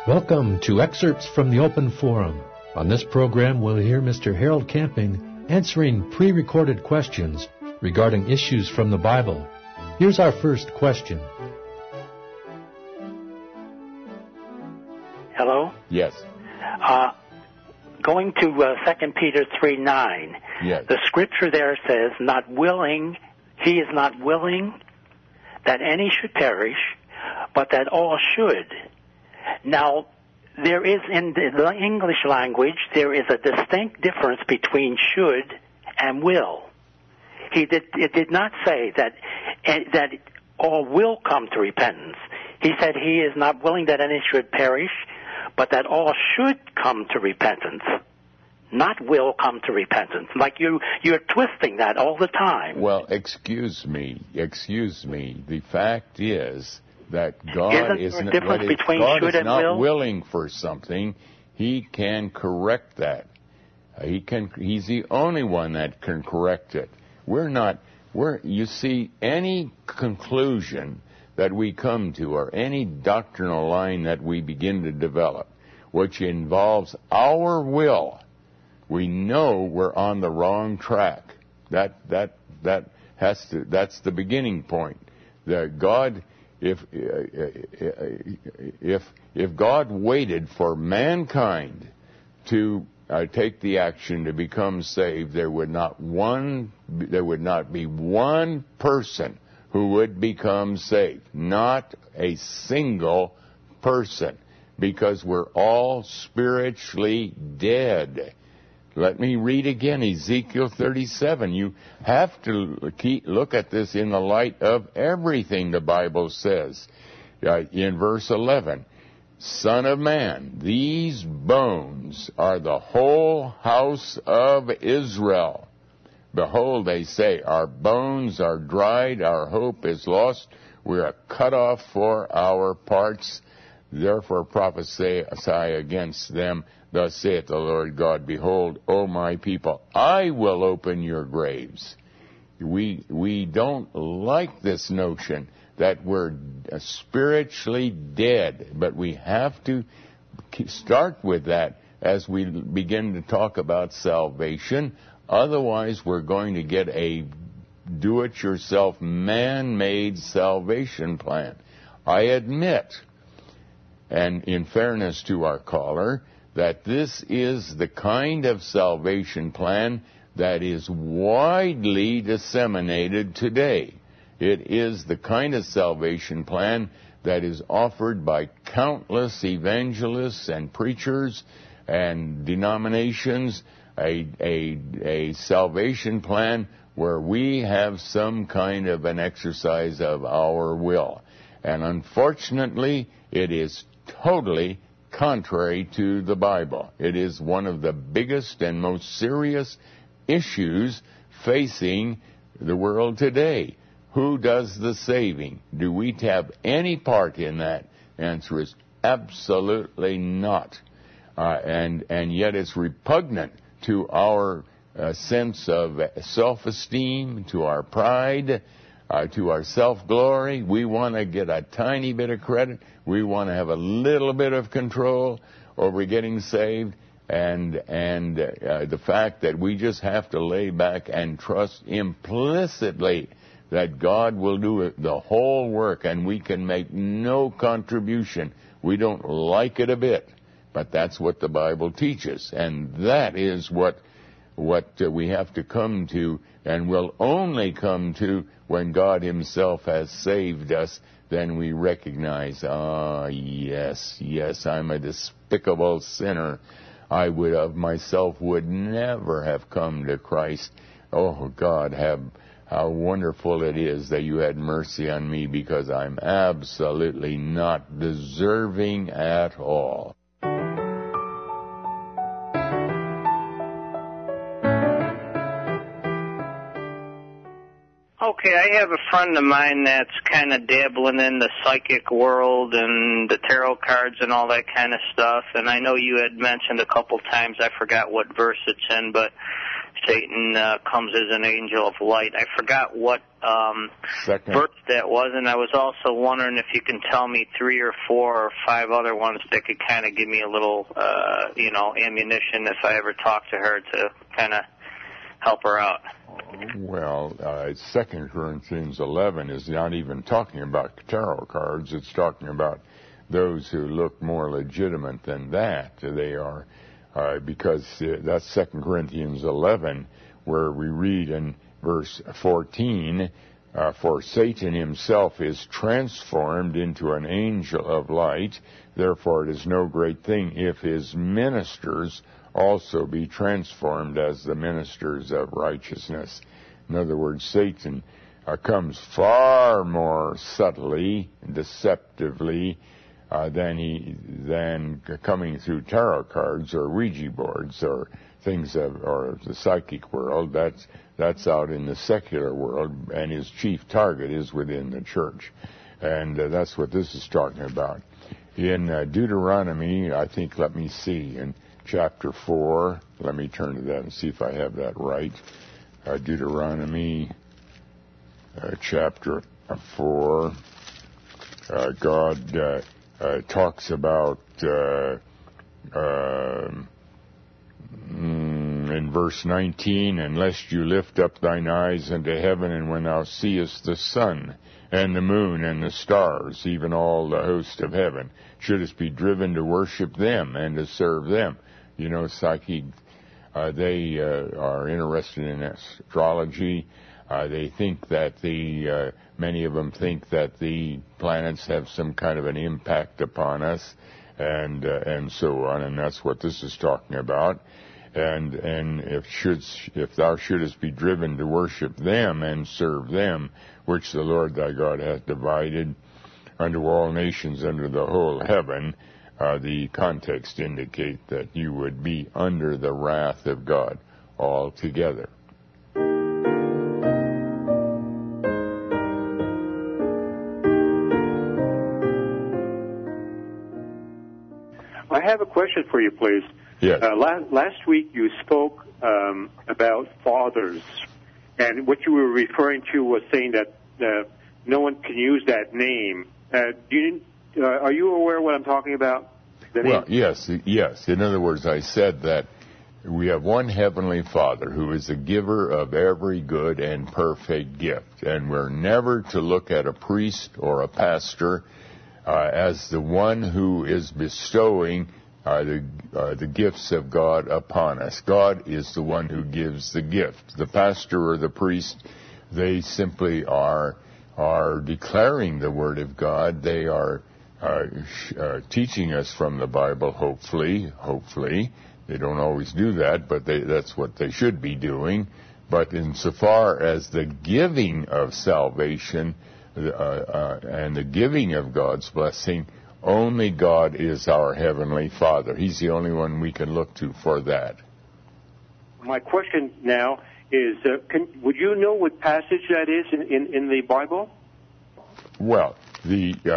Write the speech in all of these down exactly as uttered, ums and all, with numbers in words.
Welcome to Excerpts from the Open Forum. On this program, we'll hear Mister Harold Camping answering pre-recorded questions regarding issues from the Bible. Here's our first question. Hello? Yes. Uh, going to uh, Second Peter three nine. Yes. The scripture there says, not willing, he is not willing that any should perish, but that all should. Now, there is, in the English language, there is a distinct difference between should and will. He did, it did not say that, that all will come to repentance. He said he is not willing that any should perish, but that all should come to repentance. Not will come to repentance. Like you, you're twisting that all the time. Well, excuse me, excuse me. The fact is that God Isn't isn't, there a difference if between God should is and not will? willing for something, He can correct that. He can. He's the only one that can correct it. We're not. We're. You see, any conclusion that we come to, or any doctrinal line that we begin to develop, which involves our will, we know we're on the wrong track. That that that has to. That's the beginning point. That God, if if if God waited for mankind to uh, take the action to become saved, there would not one. There would not be one person who would become saved. Not a single person, because we're all spiritually dead. Let me read again Ezekiel thirty-seven. You have to keep, look at this in the light of everything the Bible says. Uh, in verse eleven, Son of man, these bones are the whole house of Israel. Behold, they say, our bones are dried, our hope is lost, we are cut off for our parts. Therefore prophesy against them, thus saith the Lord God, behold, O my people, I will open your graves. We we don't like this notion that we're spiritually dead, but we have to start with that as we begin to talk about salvation. Otherwise, we're going to get a do-it-yourself, man-made salvation plan. I admit, and in fairness to our caller, that this is the kind of salvation plan that is widely disseminated today. It is the kind of salvation plan that is offered by countless evangelists and preachers and denominations, a, a, a salvation plan where we have some kind of an exercise of our will. And unfortunately, it is totally contrary to the Bible. It is one of the biggest and most serious issues facing the world today. Who does the saving? Do we have any part in that? Answer is absolutely not. Uh, and, and yet it's repugnant to our uh, sense of self-esteem, to our pride, uh, to our self-glory. We want to get a tiny bit of credit. We want to have a little bit of control over getting saved. And, and uh, the fact that we just have to lay back and trust implicitly that God will do it, the whole work, and we can make no contribution. We don't like it a bit, but that's what the Bible teaches, and that is what what uh, we have to come to, and will only come to when God Himself has saved us. Then we recognize, ah, yes, yes, I'm a despicable sinner. I would of myself would never have come to Christ. Oh, God, have how wonderful it is that you had mercy on me, because I'm absolutely not deserving at all. Okay, I have a friend of mine that's kind of dabbling in the psychic world and the tarot cards and all that kind of stuff, and I know you had mentioned a couple times, I forgot what verse it's in, but Satan uh, comes as an angel of light. I forgot what um, Second. verse that was, and I was also wondering if you can tell me three or four or five other ones that could kind of give me a little, uh, you know, ammunition if I ever talk to her to kind of help her out. Well, uh, Second Corinthians eleven is not even talking about tarot cards. It's talking about those who look more legitimate than that. They are, uh, because uh, that's Second Corinthians eleven, where we read in verse fourteen, uh, for Satan himself is transformed into an angel of light. Therefore it is no great thing if his ministers also be transformed as the ministers of righteousness. In other words, Satan uh, comes far more subtly, deceptively, uh, than he than coming through tarot cards or Ouija boards or things of, or the psychic world. That's that's out in the secular world, and his chief target is within the church, and uh, that's what this is talking about. In uh, Deuteronomy, I think, let me see, in chapter four, let me turn to that and see if I have that right. Uh, Deuteronomy uh, chapter four, uh, God uh, uh, talks about uh, uh, in verse nineteen, and lest you lift up thine eyes unto heaven, and when thou seest the sun and the moon and the stars, even all the host of heaven, shouldest be driven to worship them and to serve them. You know, psychic, uh, they uh, are interested in astrology. Uh, they think that the, uh, many of them think that the planets have some kind of an impact upon us, and uh, and so on, and that's what this is talking about. And and if should if thou shouldest be driven to worship them and serve them, which the Lord thy God hath divided unto all nations under the whole heaven, uh, the context indicate that you would be under the wrath of God altogether. I have a question for you, please. Yes. Uh, last, last week you spoke um, about fathers, and what you were referring to was saying that uh, no one can use that name. Uh, do you, uh, are you aware what I'm talking about? The Well, name? yes, yes. In other words, I said that we have one heavenly Father who is the giver of every good and perfect gift, and we're never to look at a priest or a pastor uh, as the one who is bestowing Uh, the, uh, the gifts of God upon us. God is the one who gives the gift. The pastor or the priest, they simply are are declaring the Word of God. They are uh, sh- uh, teaching us from the Bible, hopefully. Hopefully. They don't always do that, but they, that's what they should be doing. But insofar as the giving of salvation uh, uh, and the giving of God's blessing, only God is our Heavenly Father. He's the only one we can look to for that. My question now is, uh, can, would you know what passage that is in, in, in the Bible? Well, the uh,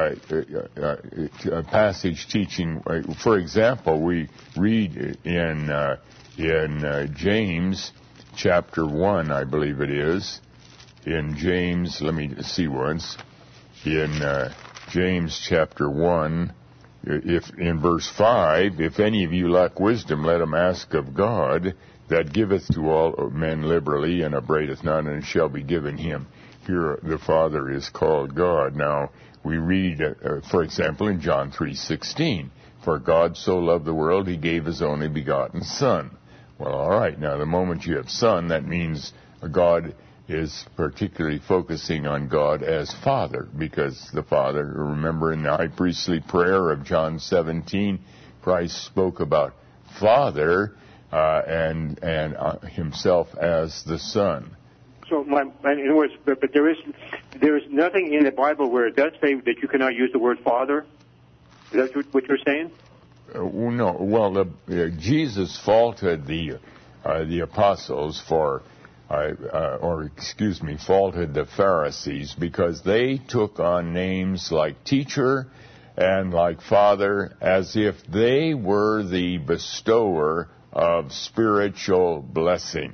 uh, uh, passage teaching, uh, for example, we read in uh, in uh, James chapter one, I believe it is. In James, let me see once. In uh, James chapter one, if in verse five, if any of you lack wisdom, let him ask of God, that giveth to all men liberally, and upbraideth not, and it shall be given him. Here the Father is called God. Now, we read, uh, for example, in John three sixteen, for God so loved the world, he gave his only begotten Son. Well, all right, now the moment you have Son, that means God is particularly focusing on God as Father, because the Father, remember in the high priestly prayer of John seventeen, Christ spoke about Father uh, and and uh, himself as the Son. So, my, in other words, but, but there is there is nothing in the Bible where it does say that you cannot use the word Father. Is that what you're saying? Uh, no, well, uh, Jesus faulted the uh, the apostles for. Uh, uh, or excuse me, faulted the Pharisees because they took on names like teacher and like father as if they were the bestower of spiritual blessings.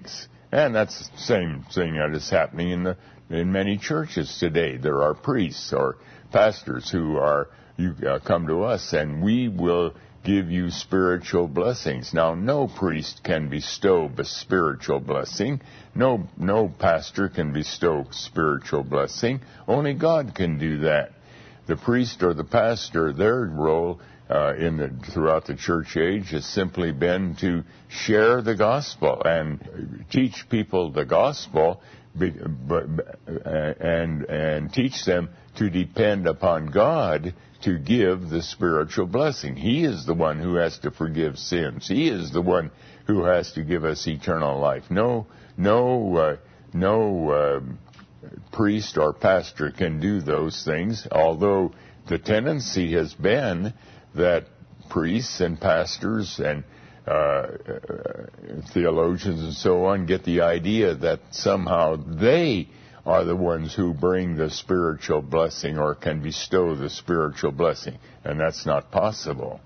And that's the same thing that is happening in the in many churches today. There are priests or pastors who are, you uh, come to us and we will give you spiritual blessings. Now, no priest can bestow a spiritual blessing. No, no pastor can bestow spiritual blessing. Only God can do that. The priest or the pastor, their role uh, in the, throughout the church age has simply been to share the gospel and teach people the gospel, be, but, and and teach them to depend upon God to give the spiritual blessing. He is the one who has to forgive sins. He is the one who has to give us eternal life. No, no, uh, no uh, priest or pastor can do those things, although the tendency has been that priests and pastors and uh, uh, theologians and so on get the idea that somehow they are the ones who bring the spiritual blessing or can bestow the spiritual blessing, and that's not possible.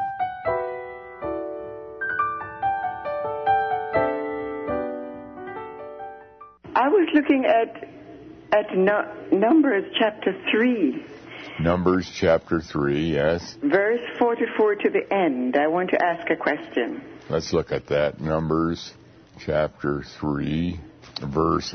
I was looking at at no, Numbers chapter three. Numbers chapter three, yes. Verse forty-four to the end. I want to ask a question. Let's look at that. Numbers chapter three. Verse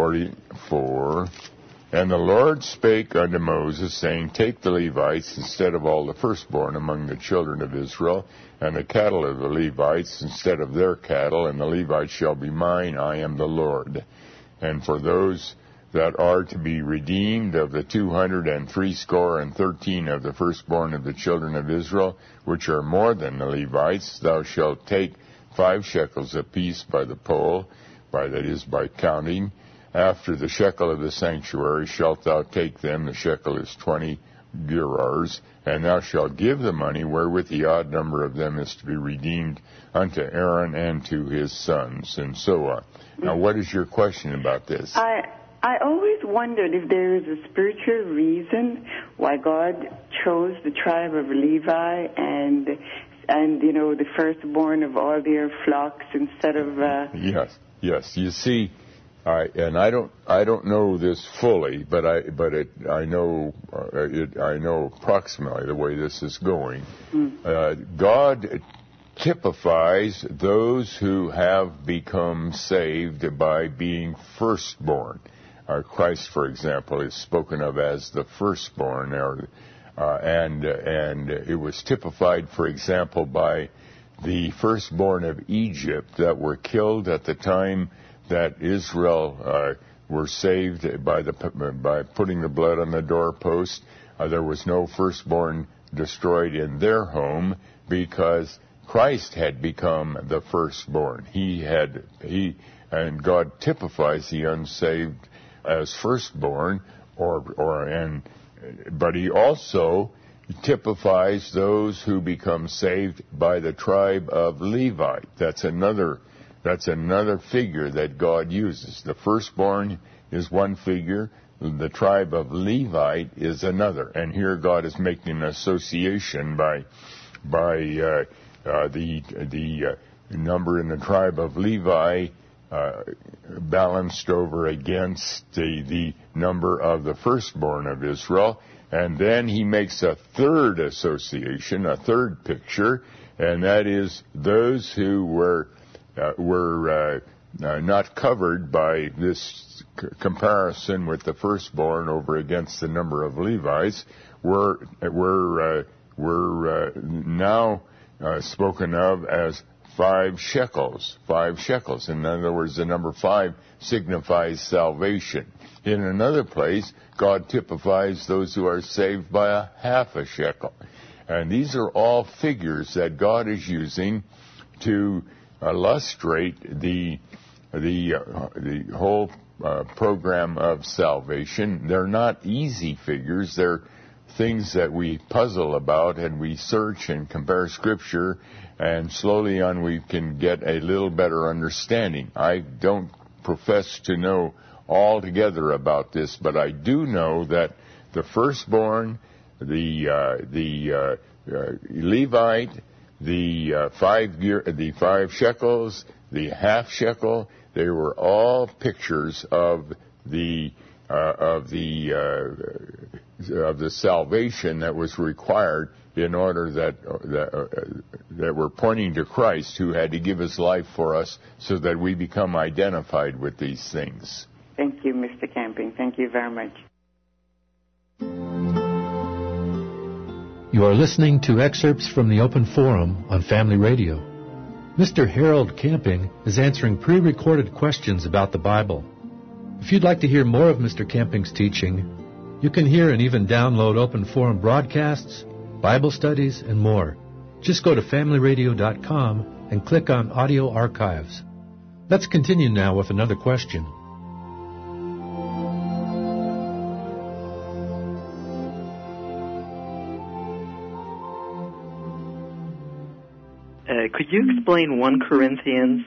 forty-four, and the Lord spake unto Moses, saying, Take the Levites instead of all the firstborn among the children of Israel, and the cattle of the Levites instead of their cattle, and the Levites shall be mine, I am the Lord. And for those that are to be redeemed of the two hundred and threescore and thirteen of the firstborn of the children of Israel, which are more than the Levites, thou shalt take five shekels apiece by the poll, by that is by counting. After the shekel of the sanctuary shalt thou take them, the shekel is twenty gerars, and thou shalt give the money wherewith the odd number of them is to be redeemed unto Aaron and to his sons, and so on. Now, what is your question about this? I I always wondered if there is a spiritual reason why God chose the tribe of Levi and and you know the firstborn of all their flocks instead of uh, yes. Yes, you see, I and I don't I don't know this fully, but I but it I know uh, it I know approximately the way this is going. Mm. Uh, God typifies those who have become saved by being firstborn. Uh, Christ, for example, is spoken of as the firstborn, or, uh, and and it was typified, for example, by the firstborn of Egypt that were killed at the time that Israel uh, were saved by the by putting the blood on the doorpost. Uh, there was no firstborn destroyed in their home because Christ had become the firstborn. He had he and God typifies the unsaved as firstborn, or or and but He also typifies those who become saved by the tribe of Levi. That's another that's another figure that God uses. The firstborn is one figure, the tribe of Levi is another. And here God is making an association by by uh, uh, the the uh, number in the tribe of Levi uh, balanced over against the the number of the firstborn of Israel. And then he makes a third association, a third picture, and that is those who were uh, were uh, uh, not covered by this c- comparison with the firstborn over against the number of Levites were were uh, were uh, now uh, spoken of as five shekels. Five shekels. In other words, the number five signifies salvation. In another place, God typifies those who are saved by a half a shekel. And these are all figures that God is using to illustrate the the uh, the whole uh, program of salvation. They're not easy figures. They're things that we puzzle about and we search and compare Scripture, and slowly on we can get a little better understanding. I don't profess to know altogether about this, but I do know that the firstborn, the uh, the uh, uh, Levite, the uh, five gear, the five shekels, the half shekel. They were all pictures of the uh, of the uh, of the salvation that was required in order that that, uh, that were pointing to Christ, who had to give his life for us, so that we become identified with these things. Thank you, Mister Camping. Thank you very much. You are listening to excerpts from the Open Forum on Family Radio. Mister Harold Camping is answering pre-recorded questions about the Bible. If you'd like to hear more of Mister Camping's teaching, you can hear and even download Open Forum broadcasts, Bible studies, and more. Just go to family radio dot com and click on Audio Archives. Let's continue now with another question. Uh, could you explain First Corinthians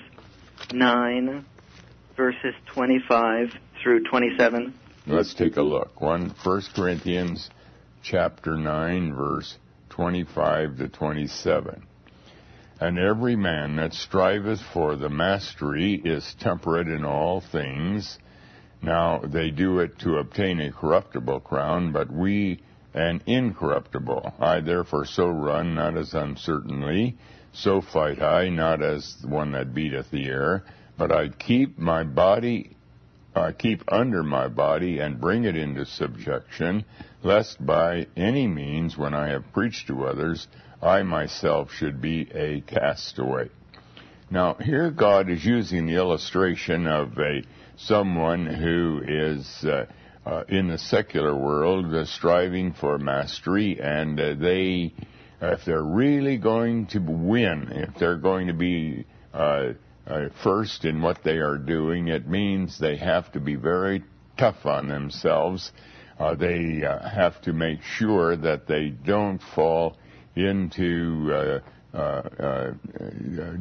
nine, verses twenty-five through twenty-seven? Let's take a look. One, First Corinthians chapter nine, verse twenty-five to twenty-seven. And every man that striveth for the mastery is temperate in all things. Now they do it to obtain a corruptible crown, but we an incorruptible. I therefore so run, not as uncertainly, so fight I, not as one that beateth the air, but I keep my body, I keep under my body, and bring it into subjection, lest by any means, when I have preached to others, I myself should be a castaway. Now, here God is using the illustration of a someone who is uh, uh, in the secular world uh, striving for mastery, and uh, they, if they're really going to win, if they're going to be uh, uh, first in what they are doing, it means they have to be very tough on themselves. Uh, they uh, have to make sure that they don't fall into uh, uh, uh, uh,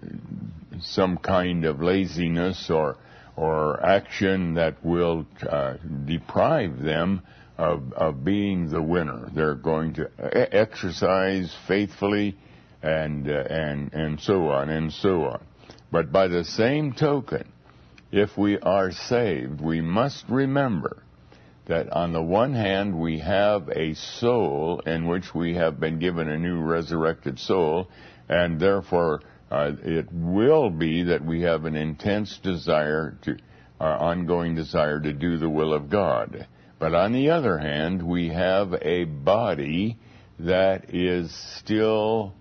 some kind of laziness or or action that will uh, deprive them of, of being the winner. They're going to exercise faithfully and uh, and and so on and so on. But by the same token, if we are saved, we must remember that on the one hand we have a soul in which we have been given a new resurrected soul, and therefore uh, it will be that we have an intense desire to, uh, ongoing desire to do the will of God. But on the other hand, we have a body that is still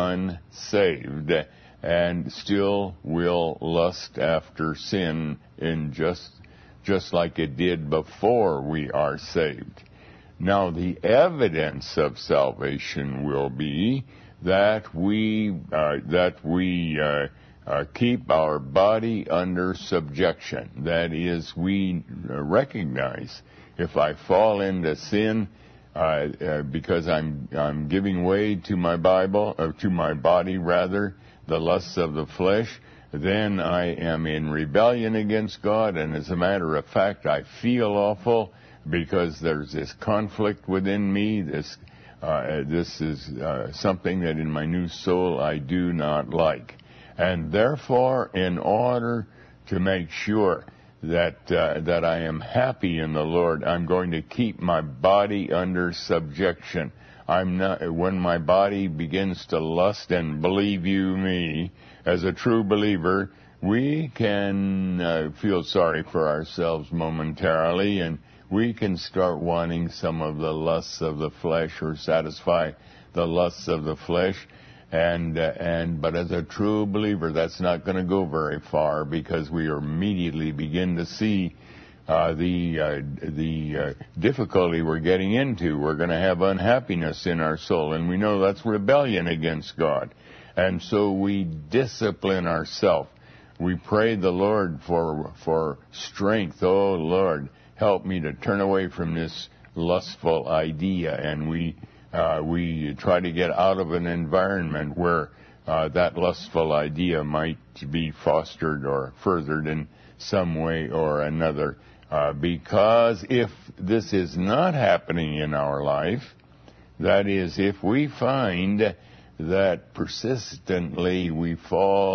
unsaved and still will lust after sin in just just like it did before we are saved. Now, the evidence of salvation will be that we uh, that we uh, uh, keep our body under subjection. That is, we recognize if I fall into sin uh, uh, because I'm I'm giving way to my Bible, or to my body rather, the lusts of the flesh, then I am in rebellion against God, and as a matter of fact, I feel awful because there's this conflict within me. This uh, this is uh, something that in my new soul I do not like. And therefore, in order to make sure that uh, that I am happy in the Lord, I'm going to keep my body under subjection. I'm not, when my body begins to lust, and believe you me, as a true believer, we can uh, feel sorry for ourselves momentarily, and we can start wanting some of the lusts of the flesh, or satisfy the lusts of the flesh. And uh, and but as a true believer, that's not going to go very far, because we immediately begin to see uh, the uh, the uh, difficulty we're getting into. We're going to have unhappiness in our soul, and we know that's rebellion against God. And so we discipline ourselves. We pray the Lord for for strength. Oh, Lord, help me to turn away from this lustful idea. And we uh, we try to get out of an environment where uh, that lustful idea might be fostered or furthered in some way or another. Uh, because if this is not happening in our life, that is, if we find that persistently we fall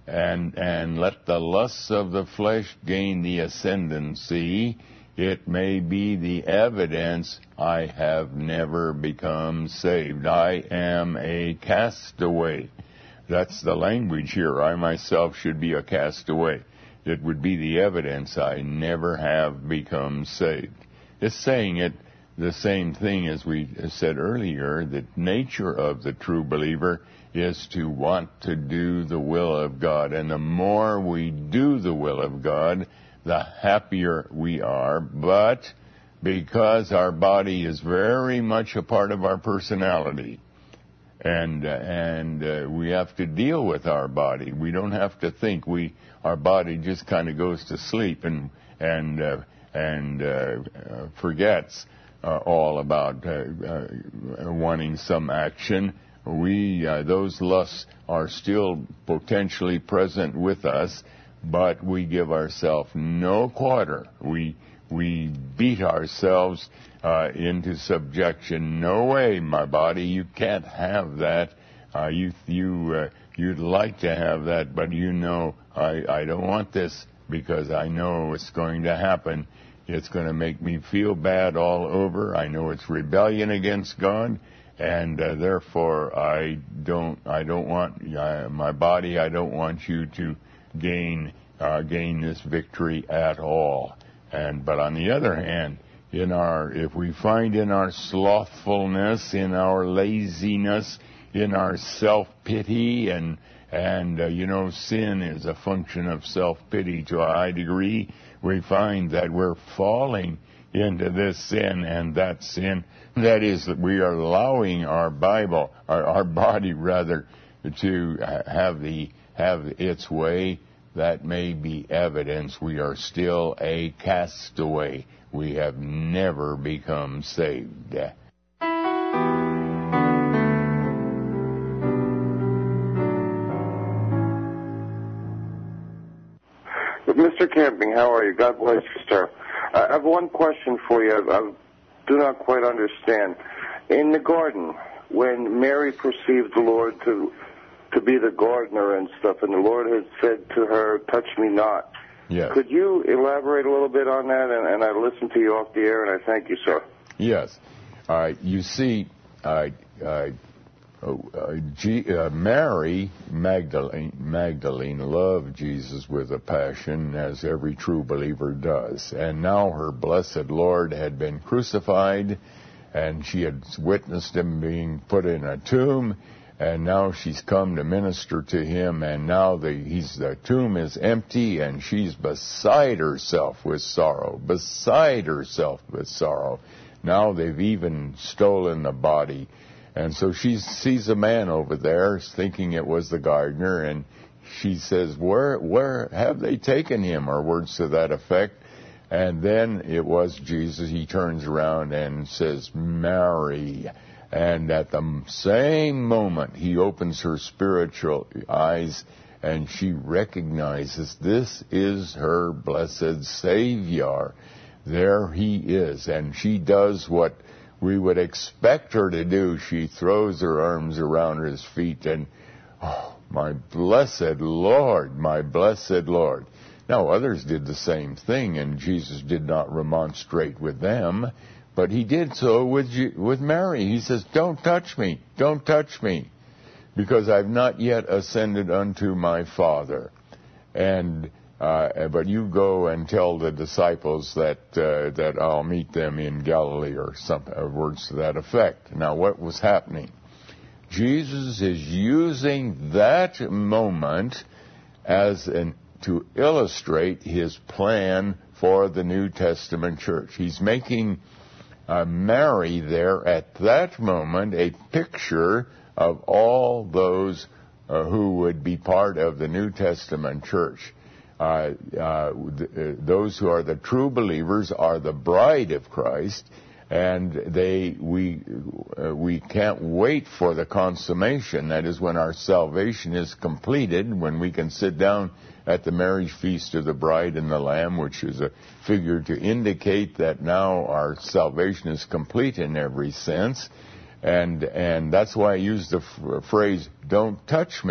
and and let the lusts of the flesh gain the ascendancy, it may be the evidence I have never become saved. I am a castaway. That's the language here. I myself should be a castaway. It would be the evidence I never have become saved. It's saying it the same thing as we said earlier, the nature of the true believer is to want to do the will of God. And the more we do the will of God, the happier we are. But because our body is very much a part of our personality, and uh, and uh, we have to deal with our body. We don't have to think. We our body just kind of goes to sleep and and uh, and uh, uh, forgets uh, all about uh, uh, wanting some action. We uh, those lusts are still potentially present with us, but we give ourselves no quarter. We we beat ourselves uh, into subjection. No way, my body, you can't have that. Uh, you you uh, you'd like to have that, but you know I I don't want this because I know it's going to happen. It's going to make me feel bad all over. I know it's rebellion against God. And uh, therefore, I don't. I don't want uh, my body. I don't want you to gain uh, gain this victory at all. And but on the other hand, in our if we find in our slothfulness, in our laziness, in our self-pity, and and uh, you know, sin is a function of self-pity to a high degree. We find that we're falling into this sin, and that sin, that is, that we are allowing our Bible, our, our body rather, to have the have its way. That may be evidence we are still a castaway. We have never become saved. Mister Camping, how are you? God bless you, sir. I have one question for you. I, I do not quite understand. In the garden, when Mary perceived the Lord to to be the gardener and stuff, and the Lord had said to her, touch me not. Yes. Could you elaborate a little bit on that? And, and I listened to you off the air, and I thank you, sir. Yes. All right. You see, uh, uh, uh, G, uh, Mary Magdalene, Magdalene loved Jesus with a passion, as every true believer does. And now her blessed Lord had been crucified, and she had witnessed him being put in a tomb. And now she's come to minister to him, and now the he's the tomb is empty, and she's beside herself with sorrow, beside herself with sorrow. Now they've even stolen the body. And so she sees a man over there, thinking it was the gardener, and she says, where where have they taken him, or words to that effect. And then it was Jesus. He turns around and says, Mary. And at the same moment, he opens her spiritual eyes, and she recognizes this is her blessed Savior. There he is, and she does what we would expect her to do. She throws her arms around his feet, and, oh, my blessed Lord, my blessed Lord. Now, others did the same thing, and Jesus did not remonstrate with them. But he did so with with Mary. He says, don't touch me, don't touch me, because I've not yet ascended unto my Father. And uh, but you go and tell the disciples that uh, that I'll meet them in Galilee, or some uh, words to that effect. Now, what was happening? Jesus is using that moment as an to illustrate his plan for the New Testament church. He's making Uh, Mary there at that moment a picture of all those uh, who would be part of the New Testament church. Uh, uh, th- those who are the true believers are the bride of Christ, and they we uh, we can't wait for the consummation. That is, when our salvation is completed, when we can sit down at the marriage feast of the bride and the Lamb, which is a figure to indicate that now our salvation is complete in every sense. And and that's why I use the f- phrase, don't touch me.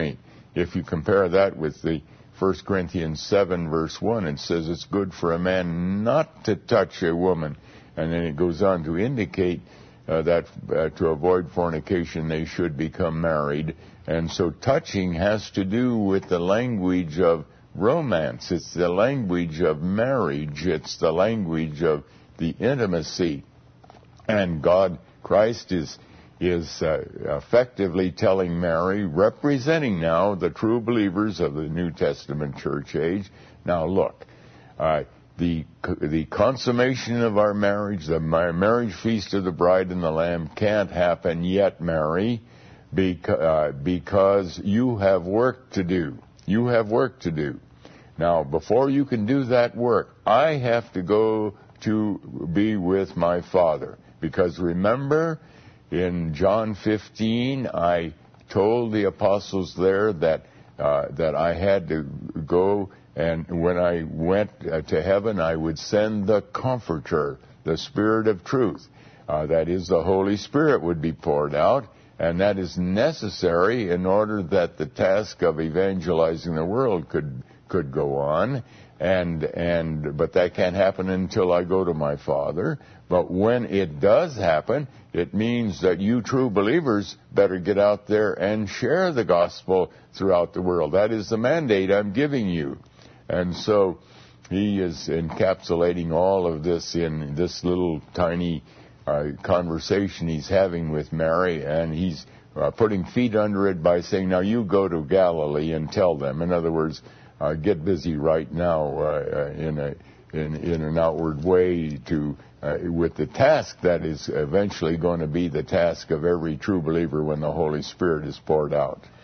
if you compare that with the First Corinthians seven, verse one, it says it's good for a man not to touch a woman. And then it goes on to indicate uh, that uh, to avoid fornication, they should become married. And so touching has to do with the language of romance. It's the language of marriage. It's the language of the intimacy. And God, Christ, is is uh, effectively telling Mary, representing now the true believers of the New Testament church age, now look, uh, the the consummation of our marriage, the marriage feast of the bride and the Lamb can't happen yet, Mary, because, uh, because you have work to do. You have work to do. Now, before you can do that work, I have to go to be with my Father. Because remember, in John fifteen, I told the apostles there that uh, that I had to go, and when I went uh, to heaven, I would send the Comforter, the Spirit of Truth. Uh, that is, the Holy Spirit would be poured out, and that is necessary in order that the task of evangelizing the world could could go on. And and but that can't happen until I go to my Father. But when it does happen, it means that you true believers better get out there and share the gospel throughout the world. That is the mandate I'm giving you. And so he is encapsulating all of this in this little tiny uh, conversation he's having with Mary, and he's uh, putting feet under it by saying, now you go to Galilee and tell them. In other words, Uh, get busy right now uh, in a in, in an outward way to uh, with the task that is eventually going to be the task of every true believer when the Holy Spirit is poured out.